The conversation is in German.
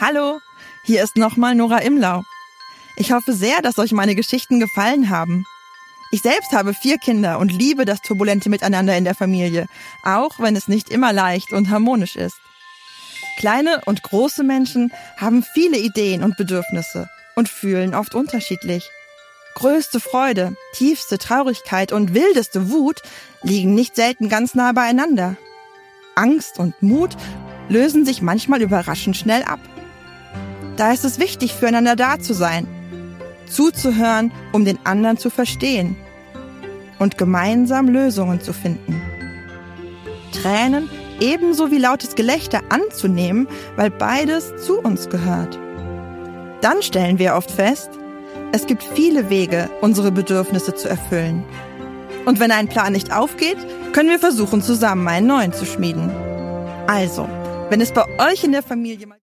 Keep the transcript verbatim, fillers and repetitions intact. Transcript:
Hallo, hier ist nochmal Nora Imlau. Ich hoffe sehr, dass euch meine Geschichten gefallen haben. Ich selbst habe vier Kinder und liebe das turbulente Miteinander in der Familie, auch wenn es nicht immer leicht und harmonisch ist. Kleine und große Menschen haben viele Ideen und Bedürfnisse und fühlen oft unterschiedlich. Größte Freude, tiefste Traurigkeit und wildeste Wut liegen nicht selten ganz nah beieinander. Angst und Mut lösen sich manchmal überraschend schnell ab. Da ist es wichtig, füreinander da zu sein, zuzuhören, um den anderen zu verstehen und gemeinsam Lösungen zu finden. Tränen ebenso wie lautes Gelächter anzunehmen, weil beides zu uns gehört. Dann stellen wir oft fest, es gibt viele Wege, unsere Bedürfnisse zu erfüllen. Und wenn ein Plan nicht aufgeht, können wir versuchen, zusammen einen neuen zu schmieden. Also, wenn es bei euch in der Familie mal